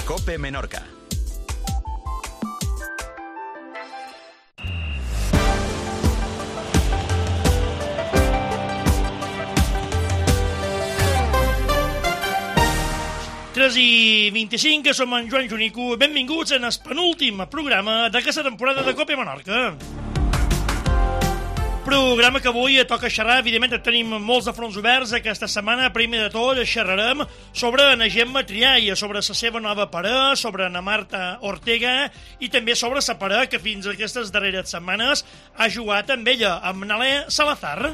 COPE Menorca. I 25, som en Joan Junico. Benvinguts en el penúltim programa d'aquesta temporada de COPE Menorca. Programa que avui toca xerrar, evidentment tenim molts de fronts oberts aquesta setmana. Primer de tot xerrarem sobre na Gemma Triay, sobre la seva nova parella, sobre na Marta Ortega i també sobre la parella que fins a aquestes darreres setmanes ha jugat amb ella, amb Nalé Salazar.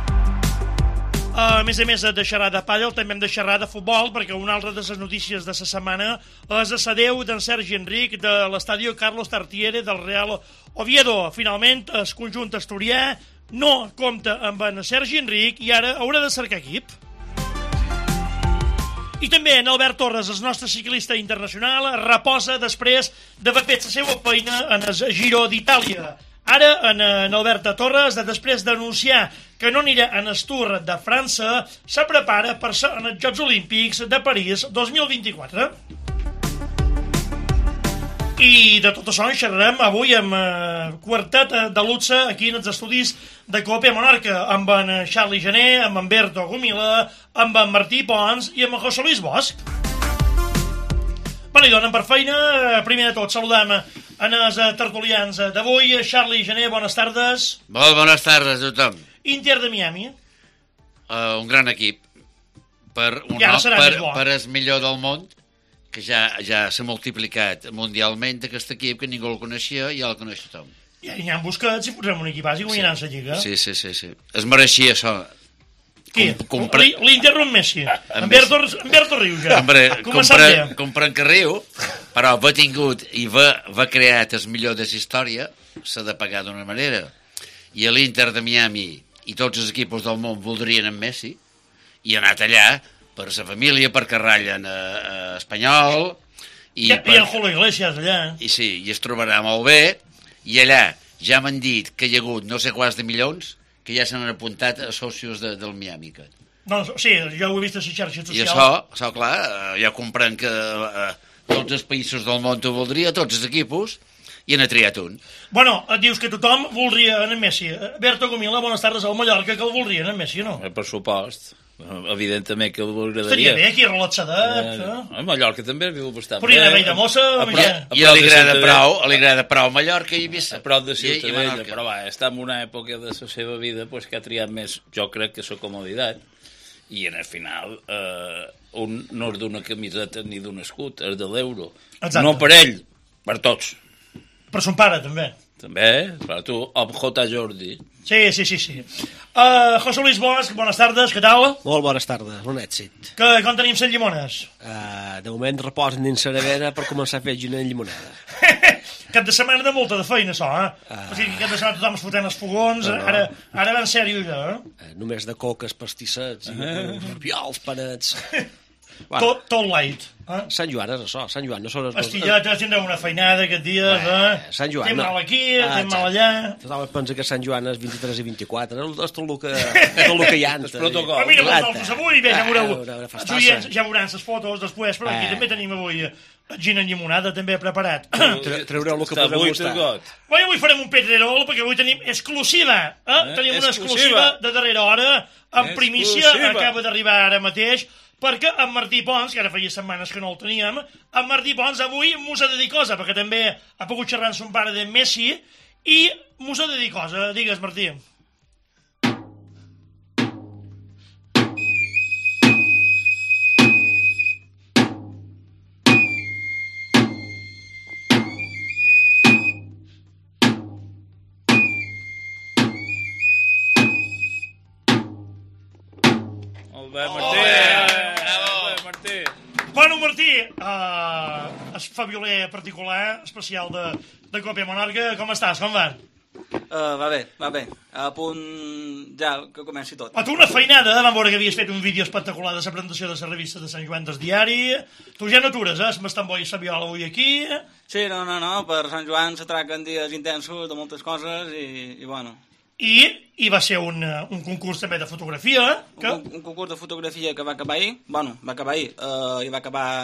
A més de xerrar de pàdel, també hem de xerrar de futbol, perquè una altra de les notícies de la setmana és de l'adeu d'en Sergi Enric de l'estadi Carlos Tartiere del Real Oviedo. Finalment, el conjunt asturià no compta amb en Sergi Enric i ara haurà de cercar equip. I també en Albert Torres, el nostre ciclista internacional, reposa després d'haver fet la seva feina en el Giro d'Itàlia. Ara, en Albert Torres, després d'anunciar que no anirà en el Tour de França, se prepara per ser en els Jocs Olímpics de París 2024. I de tot això en xerrarem avui amb quartet de luxe aquí en els estudis de COPE Menorca, amb en Charlie Gené, amb en Berto Gomila, amb en Martí Pons i amb en José Luis Bosch. I donen per feina. Primer de tot, saludem en els tertulians d'avui. Charlie Gené, bones tardes. Molt bones tardes a tothom. Inter de Miami. Un gran equip. Per el millor del món, que ja s'ha multiplicat mundialment aquest equip, que ningú el coneixia i ja el coneix tothom. I n'hi ha Busquets i posem un equipàs i guanyaran la Lliga. Sí. Es mereixia això. Qui? L'Inter o en Messi? En Berto riu ja. Comprant que riu, però va tingut i va creat el millor de la història, s'ha de pagar d'una manera. I l'Inter de Miami i tots els equips del món voldrien en Messi i ha anat allà per sa família, perquè ratllen espanyol. I en Julio Iglesias allà. I sí, i es trobarà molt bé. I allà ja m'han dit que hi ha hagut no sé quants de milions que ja s'han apuntat a socios del Miami. No, sí, jo ho he vist a les xarxes socials. I això, clar, ja comprenc que tots els països del món ho voldria, tots els equipos, i n'ha triat un. Bueno, et dius que tothom voldria en Messi. Berto Gomila, bones tardes al Mallorca, que el voldrien en Messi, no? Per supost. Evidentment que l'agradaria. Estaria bé aquí, relaxadet. A Mallorca també viu bastant bé. Però hi ha de mossa. I li agrada prou Mallorca i Eivissa. A prop de Ciutadella, però va, està en una època de la seva vida que ha triat més, jo crec, que la comoditat. I en el final un no és d'una camiseta ni d'un escut, és de l'euro. No per ell, per tots. Per son pare, també. També, per tu, amb J. Jordi. Sí. José Luis Bosch, bones tardes, què tal? Molt bones tardes, un èxit. Com tenim les llimones? De moment reposen dins la nevera per començar a fer gina en llimonada. Cap de setmana de molta de feina, això, O sigui, cap de setmana tothom es fotent els fogons, ara va en sèrio, ja, Només de coques, pastissets, rabiols, panets... Tot light. Sant Joan és això, Sant Joan no són... Hòstia, ja tindreu una feinada aquest dia, Sant Joan, fem mal aquí, fem mal allà... Tothom es pensa que Sant Joan és 23 i 24, és tot el que hi ha. Però mira, vosaltres avui, bé, ja veuran les fotos després, però aquí també tenim avui gin en llimonada també preparat. Treureu el que podreu gustar. Avui farem un Pedrerol, perquè avui tenim exclusiva. Tenim una exclusiva de darrera hora, en primícia, acaba d'arribar ara mateix, perquè en Martí Pons, que ara feia setmanes que no el teníem, en Martí Pons avui mos ha de dir cosa, perquè també ha pogut xerrar amb son pare de Messi, i mos ha de dir cosa. Digues, Martí. Molt bé, Martí. Bueno, Martí, el fabioler particular, especial de COPE Menorca, com estàs? Com va? Va bé. A punt ja que comenci tot. A tu una feinada, vam veure que havies fet un vídeo espectacular de la presentació de la revista de Sant Joan del Diari. Tu ja no atures, m'estan bo i la viola avui aquí. Sí, no, per Sant Joan s'atraquen dies intensos de moltes coses i bueno... I va ser un concurs també de fotografia. Un concurs de fotografia que va acabar ahir. Bueno, va acabar ahir. I va acabar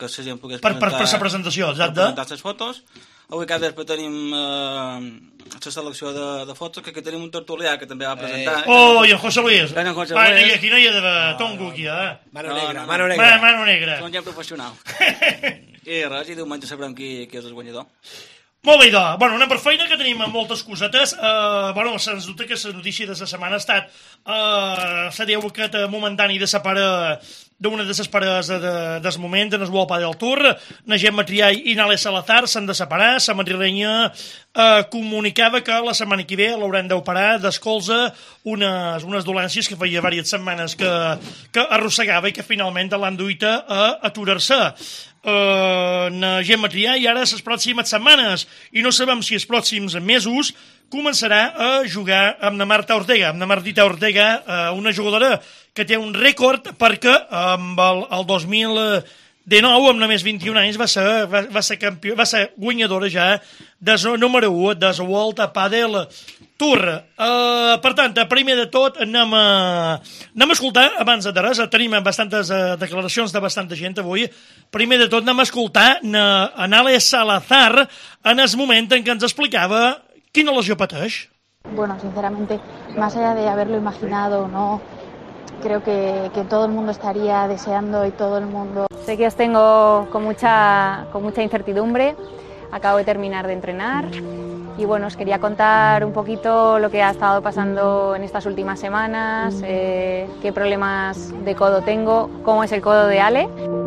que la gent pogués per la presentació, exacte. Per presentar les fotos. Avui cada vespre tenim la selecció de fotos, que aquí tenim un tertulià que també va presentar. Oh, i en José Luis. En José Luis. I aquí no hi ha de tongo, aquí, Mano No. negra. Mano negra. Són gent professional. I res, i diumenge sabrem qui és el guanyador. Molt bé, doncs. Bueno, anem per feina, que tenim moltes cosetes. Bueno, sens dubte que la notícia de la setmana ha estat la deu aquest momentani de separar d'una de les pares del moment en el World Padel Tour. Na Gemma Triay i Nale Salazar s'han de separar. La madrilenya comunicava que la setmana que ve l'hauran d'operar d'escolza unes dolències que feia diverses setmanes que arrossegava i que finalment l'han duit a aturar-se. Na Gemma Triay ara les pròximes setmanes i no sabem si els pròxims mesos començarà a jugar amb la Marta Ortega, amb la Martita Ortega, una jugadora que té un rècord perquè amb el 2019, amb només 21 anys, va ser guanyadora ja del número 1 del World Padel Tour. Per tant, primer de tot anem a escoltar, abans de res, tenim bastantes declaracions de bastanta gent avui. Primer de tot anem a escoltar a Nale Salazar en el moment en què ens explicava quina lesió pateix. Bueno, sinceramente, más allá de haberlo imaginado o no, creo que todo el mundo estaría deseando y todo el mundo... Sé que os tengo con mucha incertidumbre, acabo de terminar de entrenar y bueno, os quería contar un poquito lo que ha estado pasando en estas últimas semanas, qué problemas de codo tengo, cómo es el codo de Ale.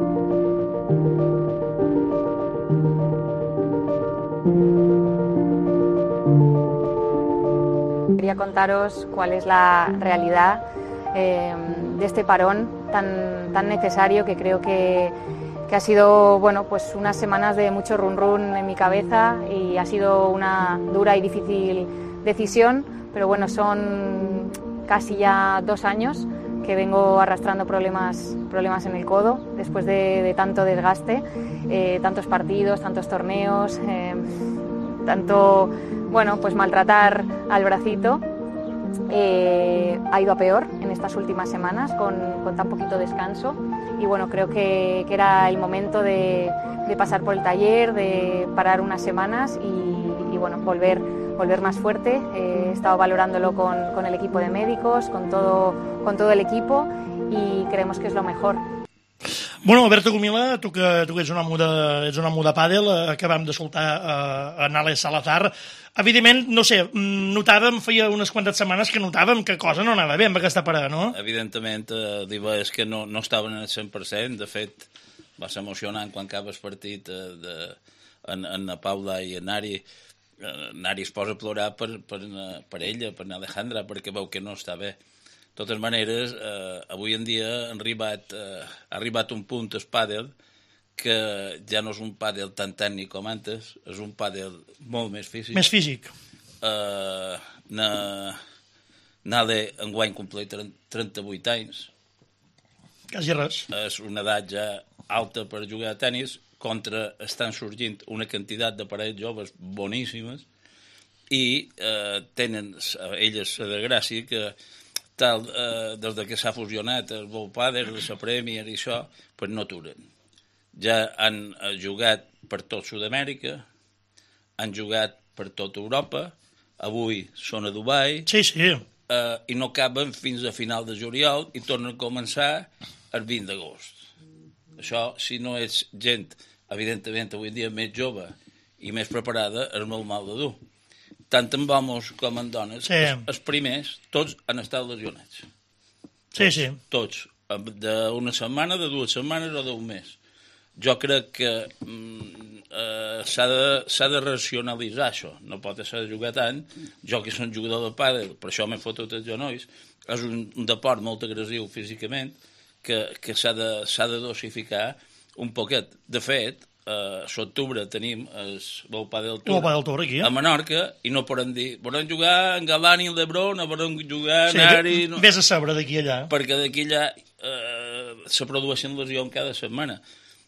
Quería contaros cuál es la realidad de este parón tan necesario, que creo que ha sido pues unas semanas de mucho run run en mi cabeza y ha sido una dura y difícil decisión, pero bueno, son casi ya 2 años que vengo arrastrando problemas en el codo después de tanto desgaste, tantos partidos, tantos torneos, tanto pues maltratar al bracito. Ha ido a peor en estas últimas semanas con tan poquito descanso y bueno, creo que era el momento de pasar por el taller, de parar unas semanas y bueno, volver más fuerte. He estado valorándolo con el equipo de médicos, con todo el equipo y creemos que es lo mejor. Bueno, Alberto Gomila, tu que ets un amo de pàdel, acabam d'escoltar a Nale Salazar. Evidentment, no sé, notàvem, feia unes quantes setmanes que notàvem que cosa no anava bé amb aquesta parada, no? Evidentment, és que no estaven al 100%. De fet, va ser emocionant quan acaba el partit en la Paula i en Nari. Nari es posa a plorar per ella, per Alejandra, perquè veu que no està bé. De totes maneres, avui en dia ha arribat un punt al pàdel que ja no és un pàdel tan tècnic com antes, és un pàdel molt més físic. Més físic. Nale enguany completa 38 anys. Quasi res. És una edat ja alta per jugar a tenis, contra estan sorgint una quantitat de parells joves boníssimes i tenen elles la desgràcia que des que s'ha fusionat el World Padel, la Premier i això, pues no aturen. Ja han jugat per tot Sud-amèrica, han jugat per tota Europa, avui són a Dubai, sí. I no acaben fins a final de juliol i tornen a començar el 20 d'agost. Això, si no ets gent, evidentment, avui en dia més jove i més preparada, és molt mal de dur. Tant en homes com en dones, els primers, tots han estat lesionats. Sí. Tots. D'una setmana, de 2 setmanes o d'un mes. Jo crec que s'ha de racionalitzar això. No pot ser de jugar tant. Jo, que soc jugador de pàdel, per això m'he fotut els genolls, és un deport molt agressiu físicament, que s'ha de dosificar un poquet. De fet, a l'octubre tenim el World Padel Tour aquí, a Menorca i no podem dir podem jugar en Galán i el Lebron, no podem jugar en Nari... Vés a saber d'aquí allà. Perquè d'aquí allà se produeixen lesions cada setmana.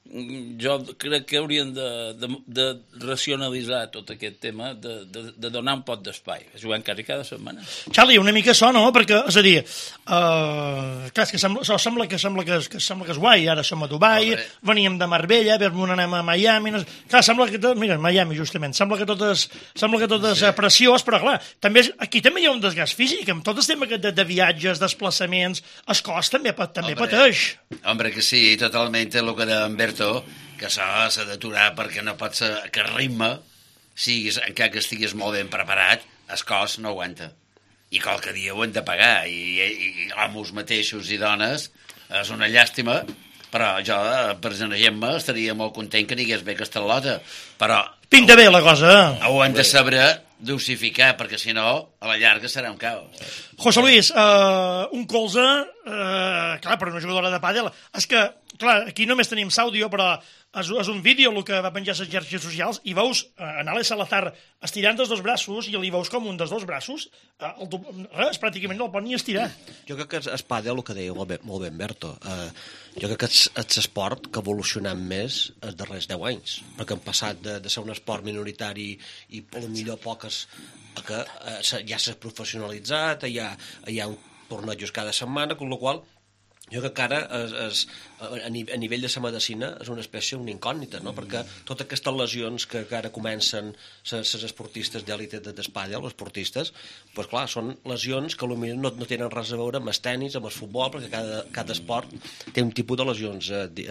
jo crec que haurien de racionalitzar tot aquest tema, de donar un pot d'espai. Juguem quasi cada setmana. Charlie, una mica això, no? Perquè, és a dir, clar, és que sembla que és guai. Ara som a Dubai, veníem de Marbella, anem a Miami... Clar, sembla que tot... Mira, Miami, justament. Sembla que tot és preciós, però, clar, aquí també hi ha un desgast físic. Amb tot el tema de viatges, desplaçaments, el cos també pateix. Home, que sí, totalment el que deia en Berto, que això s'ha d'aturar perquè no pot ser que el ritme, encara que estiguis molt ben preparat, el cos no aguanta. I qualque dia ho hem de pagar, i homes mateixos i dones, és una llàstima, però jo, per exemple, estaria molt content que n'hi hagués bé aquesta lota, però... Pinta bé la cosa. Ho hem de saber dosificar, perquè si no, a la llarga serà un caos. José Luis, un colze, clar, per una jugadora de pàdel, és que, clar, aquí només tenim àudio, però és un vídeo el que va penjar a les xarxes socials i veus Nale Salazar estirant els dos braços i li veus com un dels dos braços pràcticament no el pot ni estirar. Jo crec que el pàdel, el que deia molt bé Berto, jo crec que és l'esport que ha evolucionat més els darrers 10 anys, perquè han passat de ser un esport minoritari i potser poques, que ja s'ha professionalitzat, hi ha un tornejos cada setmana, amb la qual jo crec que ara a nivell de la medicina és una espècie, una incògnita, no? Perquè totes aquestes lesions que ara comencen les esportistes d'èlite d'espàdel, els esportistes, doncs clar, són lesions que potser no tenen res a veure amb el tenis, amb el futbol, perquè cada esport té un tipus de lesions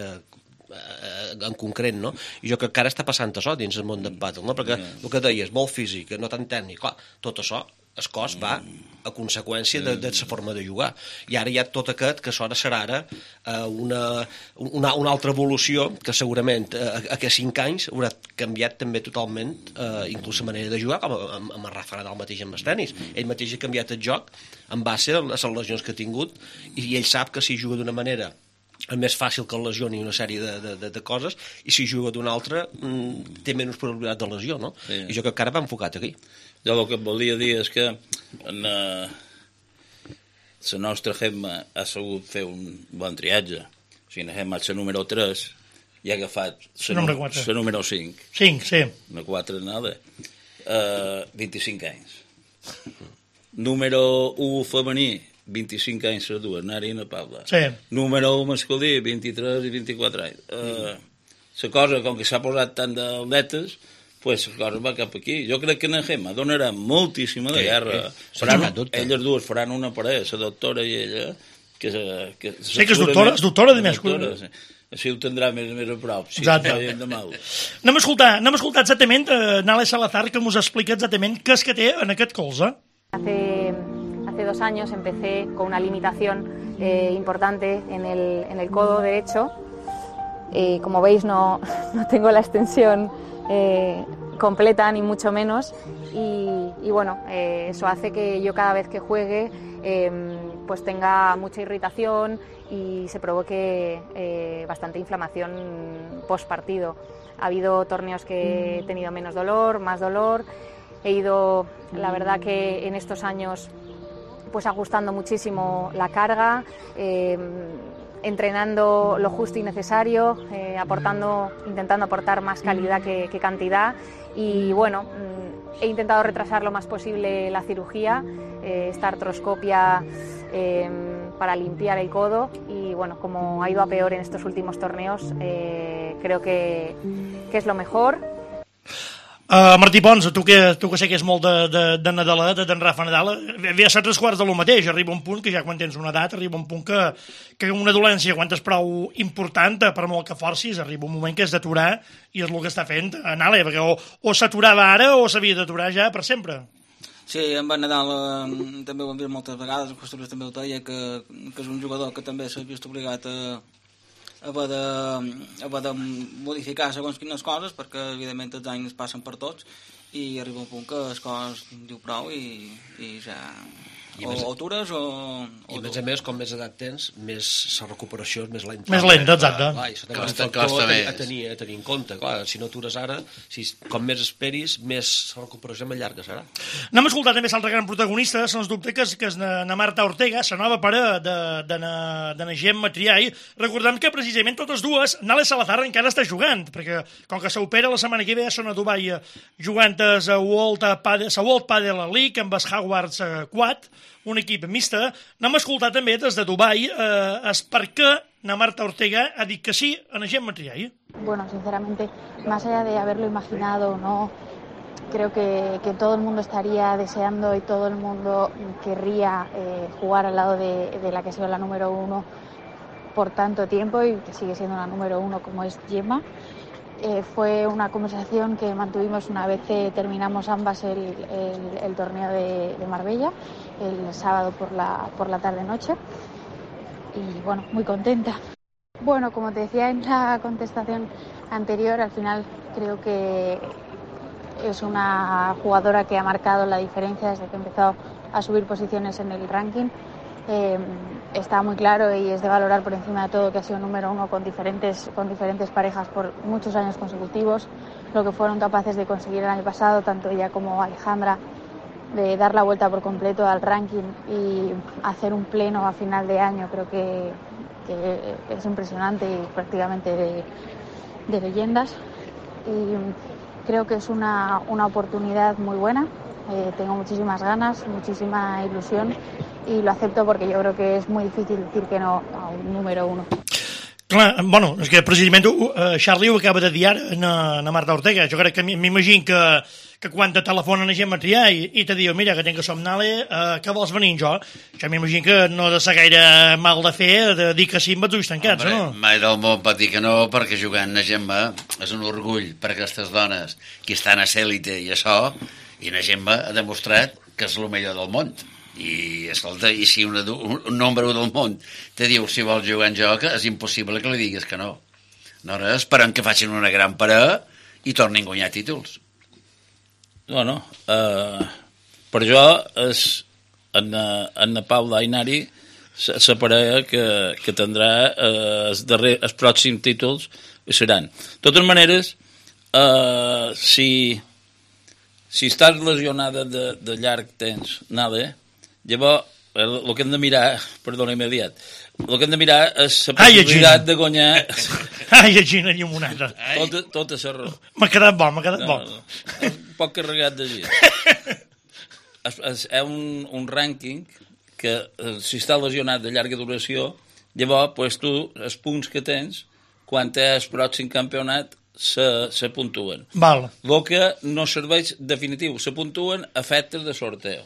en concret, no? I jo crec que ara està passant això dins el món del pàdel, no? Perquè el que deies, molt físic, no tan tècnic, clar, tot això, el cos va a conseqüència de la forma de jugar. I ara hi ha tot aquest, que serà ara una altra evolució, que segurament aquests 5 anys haurà canviat també totalment inclús la manera de jugar, com amb el Rafa Nadal mateix amb el tenis. Ell mateix ha canviat el joc en base a les lesions que ha tingut, i ell sap que si juga d'una manera és més fàcil que el lesioni una sèrie de coses, i si juga d'una altra té menys probabilitat de lesió, no? Sí. I jo crec que ara va enfocat aquí. Jo el que et volia dir és que la nostra Gemma ha sabut fer un bon triatge. O sigui, la Gemma és la número 3 i ha agafat la número 5. 5, sí. La 4 nada. 25 anys. Número 1 femení, 25 anys les dues, Nari i na Paula. Sí. Número 1 masculí, 23 i 24 anys. La cosa, com que s'ha posat tant d'atletes, pues la cosa va cap aquí. Jo crec que na Gemma donarà moltíssima de guerra. Elles dues faran una parella, la doctora i ella, que sí, que és doctora de més. Així ho tindrà més a prop. Sí, Anem a escoltar exactament Nale Salazar, que ens explica exactament què és que té en aquest colze. Hace 2 años empecé con una limitación importante en el codo derecho. Como veis, no tengo la extensión completa, ni mucho menos, y bueno, eso hace que yo cada vez que juegue pues tenga mucha irritación y se provoque bastante inflamación post partido. Ha habido torneos que he tenido menos dolor, más dolor. He ido, la verdad que en estos años, pues ajustando muchísimo la carga, entrenando lo justo y necesario, intentando aportar más calidad que cantidad, y bueno, he intentado retrasar lo más posible la cirugía, esta artroscopia para limpiar el codo, y bueno, como ha ido a peor en estos últimos torneos, creo que es lo mejor. Martí Pons, tu que sé que és molt de Nadaleta, d'en Rafa Nadal, ve a ser 3/4 de lo mateix. Arriba un punt que ja quan tens una edat, arriba un punt que una dolència, quan és prou important, per molt que forcis, arriba un moment que és d'aturar, i és el que està fent Nale, perquè o s'aturava ara o s'havia d'aturar ja per sempre. Sí, en Van Nadal també ho hem vist moltes vegades, en José Luis també ho deia, que és un jugador que també s'ha vist obligat a haver de modificar segons quines coses, perquè evidentment els anys passen per tots, i arriba un punt que el cos diu prou i ja o atures o... I a més, com més edat tens, més la recuperació és més lenta. Més lenta, exacte. Clar, això també és un factor a tenir en compte. Clar, si no atures ara, com més esperis, més la recuperació més llarga serà. N'hem escoltat també l'altre gran protagonista, sens dubte, que és na Marta Ortega, la nova pare de na Gemma Triay. Recordem que precisament totes dues, Nale Salazar encara està jugant, perquè com que s'opera la setmana que ve són a Dubai jugant a la World Padel League amb els Hogwarts Quad, un equip mixta. N'hem escoltat també des de Dubai és per què na Marta Ortega ha dit que sí a na Gemma Triay. Bueno, sinceramente, más allá de haberlo imaginado o no, creo que todo el mundo estaría deseando y todo el mundo querría jugar al lado de la que ha sido la número 1 por tanto tiempo y que sigue siendo la número 1 como es Gemma. Fue una conversación que mantuvimos una vez que terminamos ambas el torneo de Marbella, el sábado por la tarde-noche. Y bueno, muy contenta. Bueno, como te decía en la contestación anterior, al final creo que es una jugadora que ha marcado la diferencia desde que empezó a subir posiciones en el ranking. Está muy claro y es de valorar por encima de todo que ha sido número 1 con diferentes parejas por muchos años consecutivos. Lo que fueron capaces de conseguir el año pasado, tanto ella como Alejandra, de dar la vuelta por completo al ranking y hacer un pleno a final de año, creo que es impresionante y prácticamente de leyendas. Y creo que es una oportunidad muy buena. Tengo muchísimas ganas, muchísima ilusión y lo acepto porque yo creo que es muy difícil decir que no a un número 1. Clar, bueno, és que precisament Charlie ho acaba de dir ara na Marta Ortega. Jo crec que m'imagino que quan te telefonen a Gemma Triay i te diu, mira, que tinc que somnar-li, que vols venir jo? Jo m'imagino que no de ser gaire mal de fer de dir que sí amb els ulls tancats, no? Mai del món pot dir que no, perquè jugant a Gemma és un orgull per aquestes dones que estan a l'élite i això, i na Gemma ha demostrat que és el millor del món. I, escolta, i si un nombre 1 del món te diu si vols jugar en joc, és impossible que li digues que no. No, esperem que facin una gran parada i tornin a guanyar títols. Bueno, per jo és en Paula Ainari la parella que tindrà els pròxims títols seran. De totes maneres, si estàs lesionada de llarg temps, Nale, llavors el que hem de mirar, perdona immediat, el que hem de mirar és la possibilitat de guanyar... Ai, Gina Llimonada. Tota la raó. M'ha quedat bo. Un poc carregat de gir. És un rànquing que si està lesionat de llarga duració, llavors tu, els punts que tens, quan és el pròxim campionat, se puntuen. Val. El que no serveix definitiu, se puntuen a efectes de sorteo.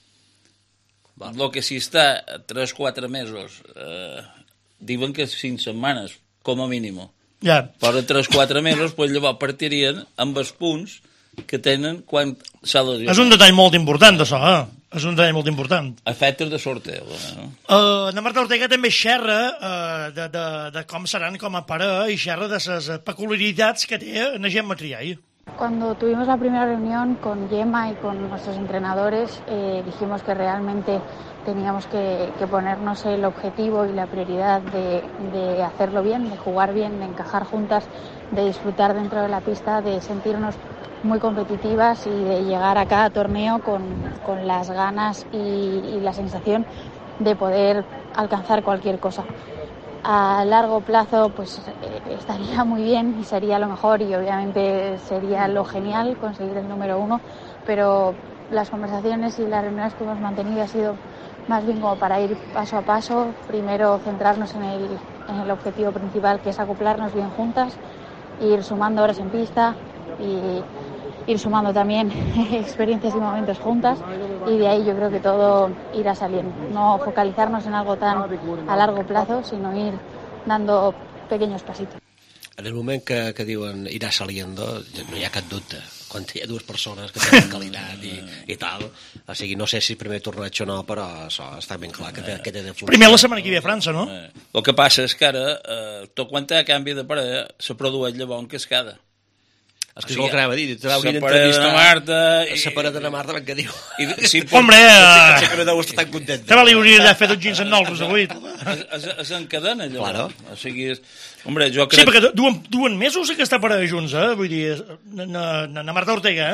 El que si està 3-4 mesos, diuen que 5 setmanes, com a mínim. Ja. Però 3-4 mesos, doncs llavors partirien amb els punts que tenen quan s'ha lesionat. És un detall molt important, això, És un detall molt important. Efectes de sorteo. Na Marta Ortega també xerra de com seran com a pare i xerra de les peculiaritats que té na Gemma Triay. Cuando tuvimos la primera reunión con Gemma y con nuestros entrenadores, dijimos que realmente teníamos que ponernos el objetivo y la prioridad de hacerlo bien, de jugar bien, de encajar juntas, de disfrutar dentro de la pista, de sentirnos muy competitivas y de llegar a cada torneo con las ganas y la sensación de poder alcanzar cualquier cosa. A largo plazo pues estaría muy bien y sería lo mejor y obviamente sería lo genial conseguir el número 1, pero las conversaciones y las reuniones que hemos mantenido ha sido más bien como para ir paso a paso, primero centrarnos en el objetivo principal, que es acoplarnos bien juntas, ir sumando horas en pista y ir sumando también experiencias y momentos juntas, y de ahí yo creo que todo irá saliendo. No focalizarnos en algo tan a largo plazo, sino ir dando pequeños pasitos. En el moment que diuen irà saliendo, no hi ha cap dubte. Quan hi ha dues persones que tenen qualitat i tal, o sigui, no sé si primer torneig o no, però això està ben clar que té de funcionar. Primer la setmana que ve a França, no? El que passa és que ara, tot quan hi ha canvi de parella, se produeix llavors en cascada. És que és el que anava a dir. La parella de Marta... La parella de Marta, ben que diu. Hombre, que no deu estar tan content. També li hauria de fer tot gins en nols avui. Es encadena, allò. Claro. O sigui, hombre, jo crec... Sí, perquè duen mesos aquesta parella junts, vull dir, na Marta Ortega,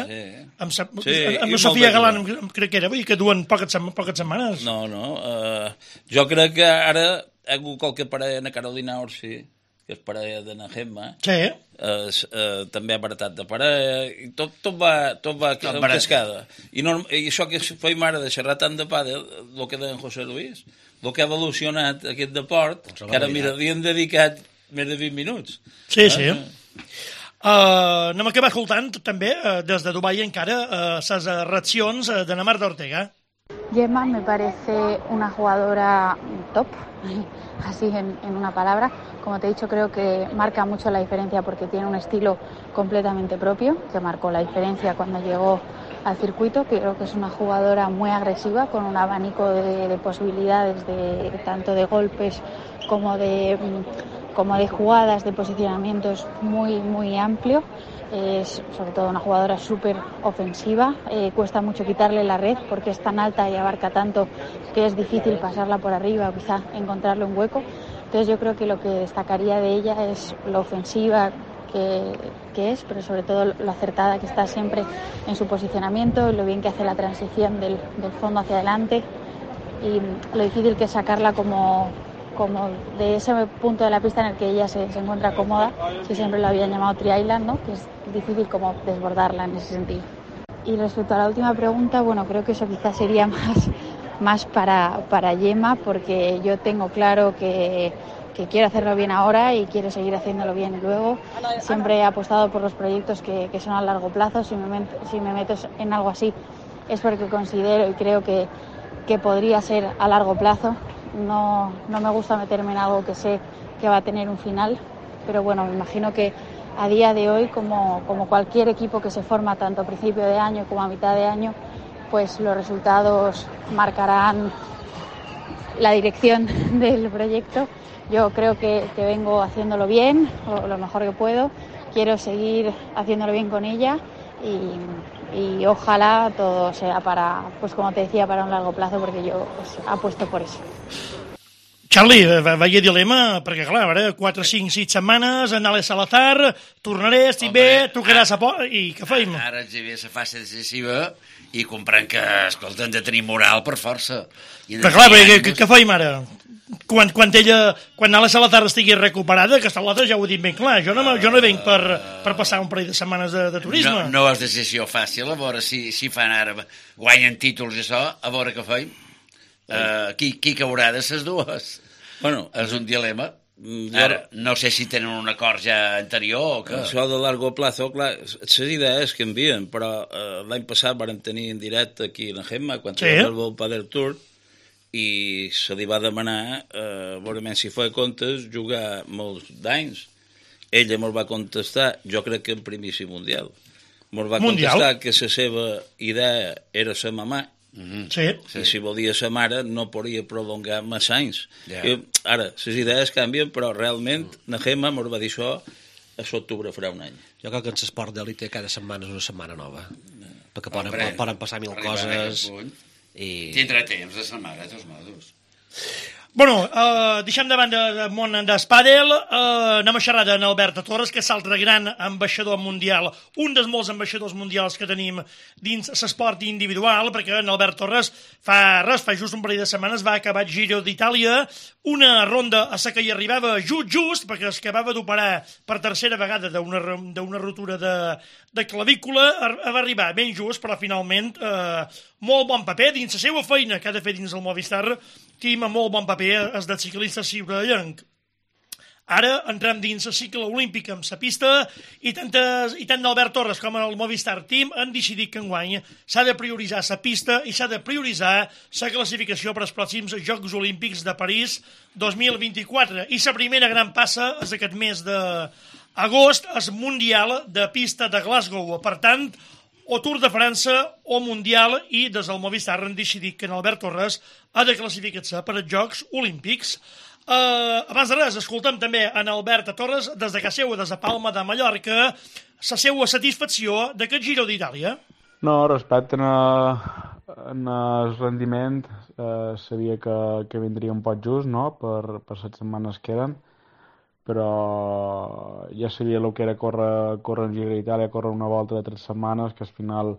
amb Sofia Galán, crec que era, vull dir que duen poques setmanes. No, jo crec que ara hi ha hagut qualque parella na Carolina Orsi, que és parella de na Gemma, també ha baratat de parella, i tot va cascada. I això que feim ara de xerrar tant de pàdel, el que deia en José Luis, el que ha evolucionat aquest deport, que ara, mira, li han dedicat més de 20 minuts. Sí. Anem a acabar escoltant també, des de Dubai encara, les reaccions de na Marta Ortega. Gemma me parece una jugadora top, así en una palabra. Como te he dicho, creo que marca mucho la diferencia porque tiene un estilo completamente propio, que marcó la diferencia cuando llegó al circuito. Creo que es una jugadora muy agresiva, con un abanico de posibilidades, tanto de golpes como de jugadas, de posicionamientos muy amplio. Es sobre todo una jugadora súper ofensiva, cuesta mucho quitarle la red porque es tan alta y abarca tanto que es difícil pasarla por arriba o quizá encontrarle un hueco. Entonces yo creo que lo que destacaría de ella es lo ofensiva que es, pero sobre todo lo acertada que está siempre en su posicionamiento, lo bien que hace la transición del fondo hacia adelante y lo difícil que es sacarla como de ese punto de la pista en el que ella se encuentra cómoda, que siempre lo habían llamado tri-island, ¿no? Que es difícil como desbordarla en ese sentido. Y respecto a la última pregunta, bueno, creo que eso quizás sería más para Gemma, porque yo tengo claro que quiero hacerlo bien ahora y quiero seguir haciéndolo bien luego. Siempre he apostado por los proyectos que son a largo plazo. Si me meto en algo así es porque considero y creo que podría ser a largo plazo. No me gusta meterme en algo que sé que va a tener un final, pero bueno, me imagino que a día de hoy, como cualquier equipo que se forma tanto a principio de año como a mitad de año, pues los resultados marcarán la dirección del proyecto. Yo creo que vengo haciéndolo bien, o lo mejor que puedo. Quiero seguir haciéndolo bien con ella y ojalá todo sea para, pues como te decía, para un largo plazo, porque yo pues, apuesto por eso. Charlie, veia dilema, perquè clar, ara 4, 5, 6 setmanes, anar a Salazar, tornaré, estic bé, tocaràs a por, i què feim? Ara ens hi ve la fase decisiva i comprant que, escolta, hem de tenir moral per força. Però clar, què feim ara? Quan a la Salazar estigui recuperada, aquesta l'altra ja ho he dit ben clar, jo no venc per passar un parell de setmanes de turisme. No és decisió fàcil, a veure si fan ara, guanyen títols i això, a veure què feim. Qui caurà de les dues? Bueno, és un dilema. Ara, no sé si tenen un acord ja anterior o què. Això de largo plazo, clar, les idees canvien, però l'any passat varen tenir en directe aquí a la Gemma, quan era el Padel Tour, i se li va demanar, veurement si fa comptes, jugar molts d'anys. Ella me'l va contestar, jo crec que en primícia mundial. Me'l va contestar que la seva idea era ser mamà, i si volia ser mare no podria prolongar massa anys. Ara, les idees canvien, però realment la Gemma me'l va dir això a l'octubre farà un any. Jo crec que en l'esport d'èlite cada setmana és una setmana nova, perquè poden passar mil coses i... Tindrà temps de setmana, de tots modos. Bueno, deixem de banda del món d'espàdel, anem a xerrar d'en Albert Torres, que és l'altre gran ambaixador mundial, un dels molts ambaixadors mundials que tenim dins l'esport individual, perquè en Albert Torres fa just un parell de setmanes va acabar el Giro d'Itàlia, una ronda a la que hi arribava just, perquè es acabava d'operar per tercera vegada d'una rotura de clavícula, va arribar ben just, però finalment molt bon paper dins la seva feina que ha de fer dins el Movistar Team, amb molt bon paper és del ciclista ciutadans. Ara entrem dins el cicle olímpic amb la pista i tant Albert Torres com el Movistar Team han decidit que enguany s'ha de prioritzar la pista i s'ha de prioritzar la classificació per als pròxims Jocs Olímpics de París 2024. I la primera gran passa és aquest mes d'agost, el Mundial de Pista de Glasgow. Per tant, o Tour de França o Mundial, i des del Movistar han decidit que en Albert Torres ha de classificar-se per als Jocs Olímpics. Abans de res, escoltem també en Albert Torres des de casa seva, des de Palma de Mallorca, la seva satisfacció d'aquest Giro d'Itàlia? No, respecte al rendiment, sabia que vindria un poc just, no?, per les setmanes que eren, però ja sabia el que era córrer en Giro d'Itàlia, córrer una volta de 3 setmanes, que al final,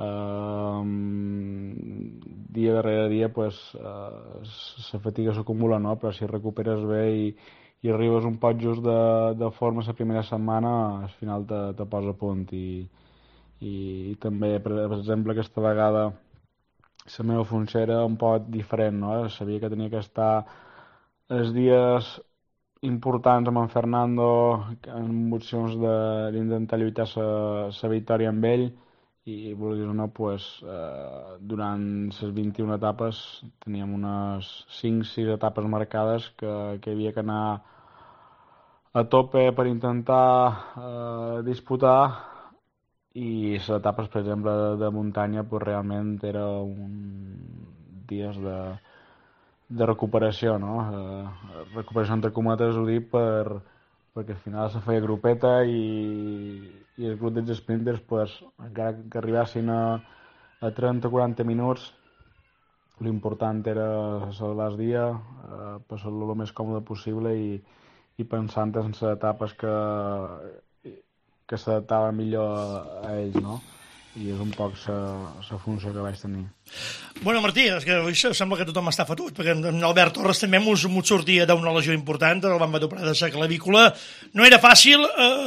dia darrere dia, la fatiga s'acumula, no?, però si recuperes bé i arribes un poc just de forma la primera setmana, al final te posa a punt. I també, per exemple, aquesta vegada la meva funció era un poc diferent, no? Sabia que tenia que estar els dies importants amb en Fernando en opcions d'intentar lluitar la victòria amb ell, i vulguis o no, durant les 21 etapes teníem unes 5-6 etapes marcades que havia que anar a tope per intentar disputar, i les etapes, per exemple, de muntanya realment eren dies de recuperació, no? Recuperació entre cometes, ho dic, perquè al final se feia grupeta i el grup dels sprinters, encara que arribassin a 30 o 40 minuts, l'important era salvar el dia, passar-lo el més còmode possible i pensant en les etapes que s'adaptava millor a ells, no? I és un poc la funció que vaig tenir. Bueno, Martí, és que avui sembla que tothom està fotut, perquè en Albert Torres també mos sortia d'una lesió important, el van operar de la clavícula. No era fàcil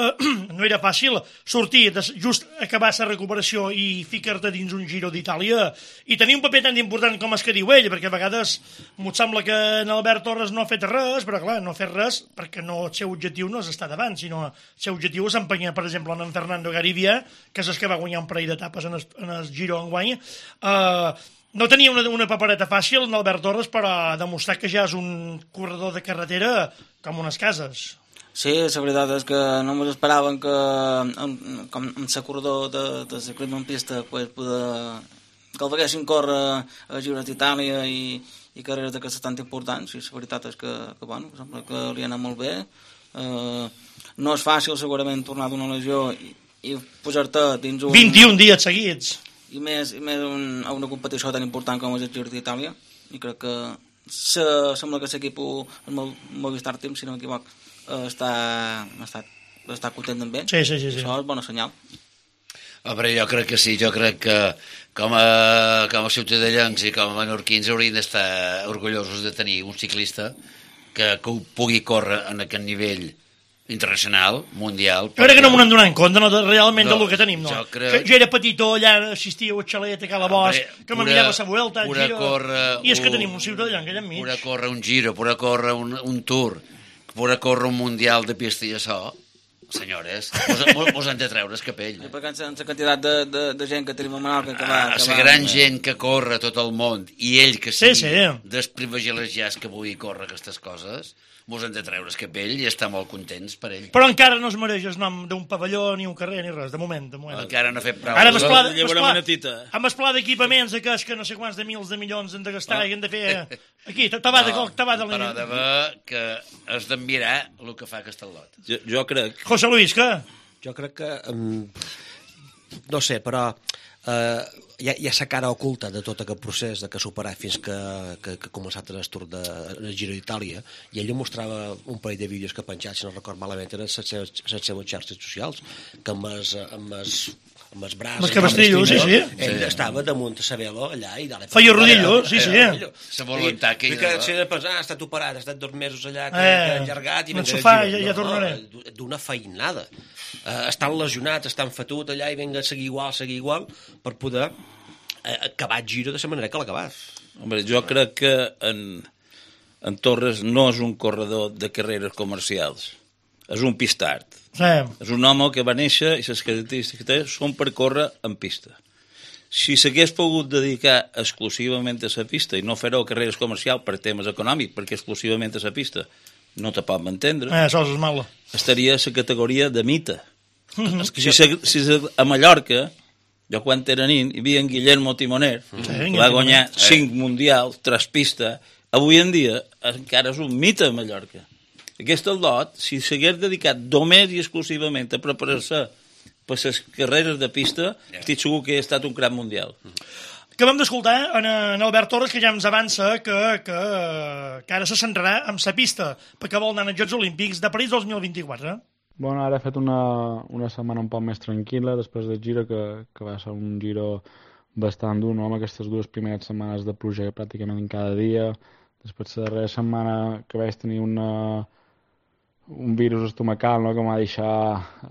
sortir, just acabar la recuperació i ficar-te dins un Giro d'Itàlia i tenir un paper tan important com és que diu ell, perquè a vegades m'ho sembla que en Albert Torres no ha fet res, però clar, no ha fet res perquè el seu objectiu no és estar davant, sinó el seu objectiu és empenyar, per exemple, en Fernando Gaviria, que és el que va guanyar un parell d'etapes en el Giro enguany. No tenia una papereta fàcil en Albert Torres per a demostrar que ja és un corredor de carretera com unes cases. Sí, la veritat és que no ens esperaven que com el corredor de ciclisme en pista que el veguessin córrer a Giro d'Itàlia i carreres d'aquestes tan importants. I la veritat és que bueno, sembla que li ha anat molt bé. No és fàcil segurament tornar d'una lesió i posar-te dins un... 21 dies seguits. I més a una competició tan important com és el Giro d'Itàlia, i crec que sembla que l'equip, el Movistar Team, si no m'equivoc, està content amb ell. Sí. Això és bona senyal. Home, jo crec que sí, jo crec que com a ciutadans i com a menorquins haurien d'estar orgullosos de tenir un ciclista que pugui córrer en aquest nivell internacional, mundial... Jo crec que no m'ho n'han donat en compte, realment, del que tenim, no? Jo era petitó, allà assistia a xalet a Cala Bosch, que me mirava la vuelta, el Giro... I és que tenim un ciutadà allà enmig. Pura córrer un Giro, pura córrer un Tour, pura córrer un Mundial de pista i això, senyores, mos han de treure el capell. Perquè la quantitat de gent que tenim a Menorca que va... La gran gent que corre tot el món, i ell que sigui desprivilegiats que vulgui córrer aquestes coses... mos han de treure el capell i estar molt contents per ell. Però encara no es mereix el nom d'un pavelló, ni un carrer, ni res, de moment. Encara no ha fet prou. Ara amb el pla d'equipaments que no sé quants de mils de milions han de gastar i han de fer... Aquí, tabar de Però de veure que has d'admirar el que fa Castellot. Jo crec... José Luis, què? Jo crec que... no sé, però... hi ha la cara oculta de tot aquest procés de que superar fins que ha començat el Tour de Giro d'Itàlia, i ell mostrava un parell de vídeos que ha penjat, si no record malament, eren les seves xarxes socials, que amb els braç... Amb el cabestrillo, sí. Ell estava damunt a Sabelo, allà, i dale... Feia rodillo, sí. La voluntat que ell... Si he de pensar, ha estat operat, ha estat 2 mesos allà, que ha enllargat... En el sofà, ja tornaré. D'una feinada. Estan lesionats, estan fotut allà i venga a seguir igual, per poder acabar el Giro de la manera que l'ha acabat. Home, jo crec que en Torres no és un corredor de carreres comercials, és un pistard. Sí. És un home que va néixer i les característiques que té són per córrer en pista. Si s'hagués pogut dedicar exclusivament a la pista i no fer-ho a carreres comercials per temes econòmics, perquè exclusivament a la pista no te pot entendre, això és mal. Estaria a la categoria de mite. Si a Mallorca, jo quan era nin, hi havia en Guillermo Timoner, que va guanyar 5 mundials, 3 pistes. Avui en dia encara és un mite a Mallorca. Aquest lot, si s'hagués dedicat només i exclusivament a preparar-se per les carreres de pista, estic segur que ha estat un crack mundial. Acabem d'escoltar en Albert Torres, que ja ens avança que ara se centrarà en la pista perquè vol anar als Jocs Olímpics de París 2024. Bueno, ara he fet una setmana un poc més tranquil·la després del Giro, que va ser un Giro bastant dur, no? Amb aquestes dues primeres setmanes de pluja pràcticament cada dia. Després la darrera setmana que vaig tenir un virus estomacal, no? Que m'ha deixat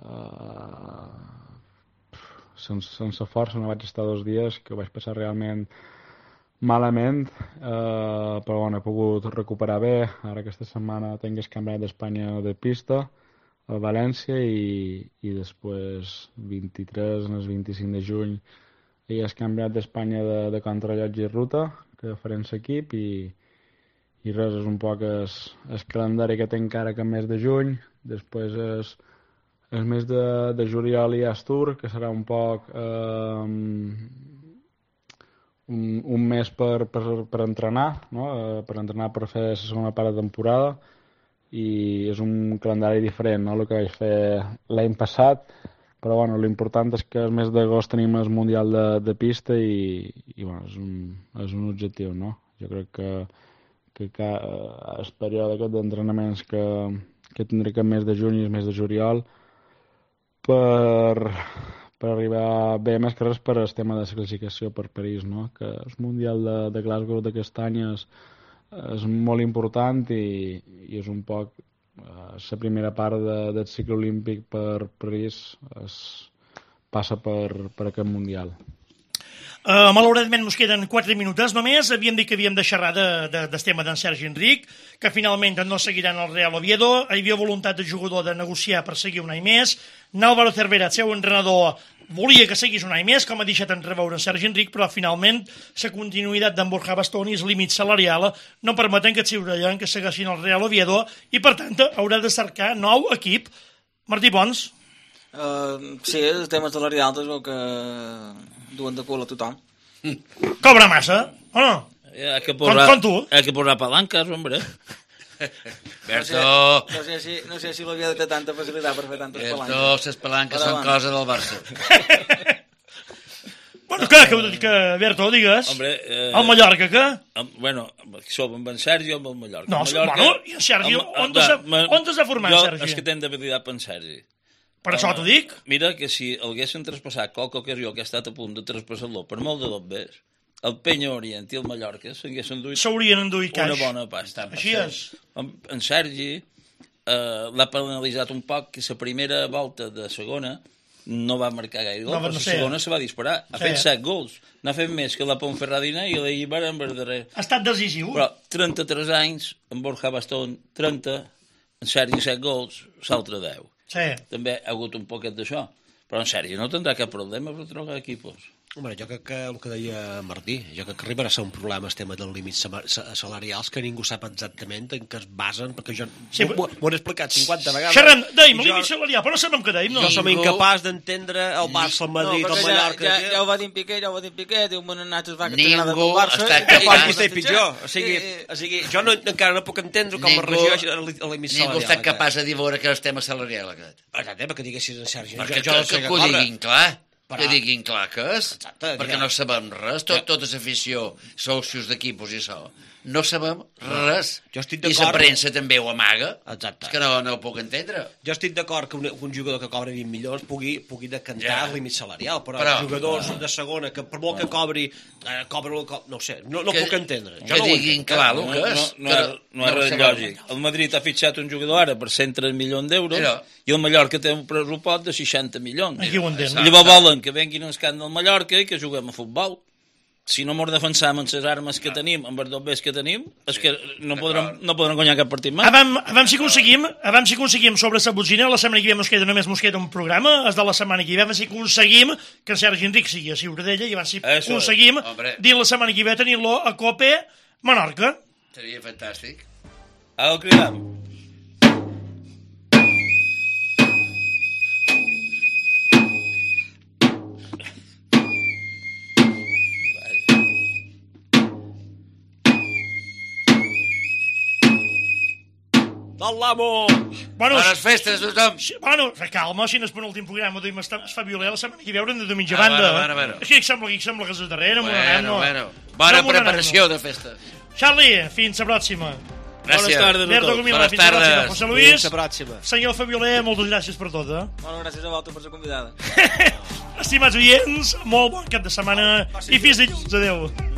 sense força, no vaig estar 2 dies, que ho vaig passar realment malament, però bueno, he pogut recuperar bé. Ara aquesta setmana tinc el Campionat d'Espanya de pista a València i després 23, en el 25 de juny hi ha el Campionat d'Espanya de contrarellotge i ruta que farem l'equip i res, és un poc el calendari que tinc ara que mes de juny. Després el mes de juliol hi ha el Tour, que serà un poc un mes per entrenar, no? Per entrenar per fer la segona part de temporada, i és un calendari diferent, no? El que vaig fer l'any passat, però bueno, l'important és que el mes d'agost tenim el Mundial de pista i bueno, és un objectiu, no? Jo crec que el període aquest d'entrenaments que tindré aquest mes de juny i el mes de juliol per arribar bé, més que res per el tema de la classificació per París, no? Que el Mundial de Glasgow d'aquest any és molt important i és un poc la primera part del cicle olímpic per París passa per aquest Mundial. Malauradament ens queden 4 minutets només. Havíem dit que havíem de xerrar del tema d'en Sergi Enric, que finalment no seguiran al Real Oviedo. Hi havia voluntat del jugador de negociar per seguir un any més. N'Álvaro Cervera, el seu entrenador, volia que seguís un any més, com ha deixat entreveure en Sergi Enric, però finalment la continuïtat d'en Borja Bastoni i el límit salarial no permeten que els ciutadans que segueixin al Real Oviedo i, per tant, haurà de cercar nou equip. Martí Pons. Sí, els temes salarials és el que duen de cul a tothom. Cobra massa, o no? Com tu? Hay que posar palancas, hombre. Berto... No sé si l'havia de fer tanta facilitat per fer tantes palanques. Berto, les palanques són cosa del Barça. Bueno, que Berto, digues. Hombre, el Mallorca, què? Bueno, som amb en Sergi o amb el Mallorca. No, bueno, i en Sergi, on t'has de formar, Sergi? És que tenen d'habilitat per en Sergi. Per això t'ho dic. Mira que si haguessin traspassat qualque ocasió que ha estat a punt de traspassar-lo per molt de 2 ves, el Penya Orient i el Mallorca s'haurien enduit una bona pasta. Així és. En Sergi l'ha penalitzat un poc que la primera volta de segona no va marcar gaire gol, però la segona se va disparar. Ha fet 7 gols. N'ha fet més que la Ponferradina i la Ibar en Verdaguer. Ha estat decisiu. Però 33 anys, en Borja Bastón 30, en Sergi 7 gols, l'altre 10. Sí. També ha hagut un poquet d'això, però en Sergi no tindrà cap problema per trobar equipos. Home, jo crec que el que deia Martí, jo crec que arribarà a ser un problema el tema dels límits salarials, que ningú sap exactament en què es basen, perquè jo m'ho he explicat 50 vegades. Xerrem, deim límit salarial, però no sabem què deim, no? Jo som incapaç d'entendre el Barça, el Madrid, el Mallorca... Ja ho va dir en Piqué, diu, bueno, Nacho va que t'agrada del Barça... Ningú està pitjor. O sigui, jo encara no puc entendre com es regeix el límit salarial. Ningú està capaç de dir veure que el tema salarial aquest. Exacte, perquè diguessis en Sergi... Perquè ho diguin clar. Que diguin clar que és, perquè no sabem res, tota l'afició, socios d'equipos i això, no sabem res. I la premsa també ho amaga, és que no ho puc entendre. Jo estic d'acord que un jugador que cobra 20 milions pugui decantar el límit salarial, però jugadors de segona que per molt que cobri, no ho sé, no puc entendre. Que diguin clar el que és. No és res lògic. El Madrid ha fitxat un jugador ara per 103 milions d'euros i el Mallorca té un pressupost de 60 milions. Llavors volen que venguin els camps del Mallorca i que juguem a futbol. Si no mos defensam amb les armes que tenim, amb els 2 ves que tenim, és que no podrem guanyar cap partit més. Abans si aconseguim sobre la botzina, la setmana que ve només mos queda un programa, és de la setmana que ve, abans si aconseguim que en Sergi Enric sigui a Ciutadella i abans si aconseguim dir la setmana que ve tenir-lo a Cope Menorca. Seria fantàstic. Ara el cridam. Del l'amo! Bones festes, tothom! Bueno, calma, si no és penúltim programa d'ahir es fa violer, la setmana que veure de domingo a banda. És que sembla que és el darrere, bueno. Bona preparació de festes. Charlie, fins la pròxima. Gràcies. Bones tardes. José Luis, fins la pròxima. senyor Fabioler, moltes gràcies per tot. Bueno, gràcies a vosaltres per ser convidada. Estimats oients, molt bon cap de setmana i fins dilluns. Adéu.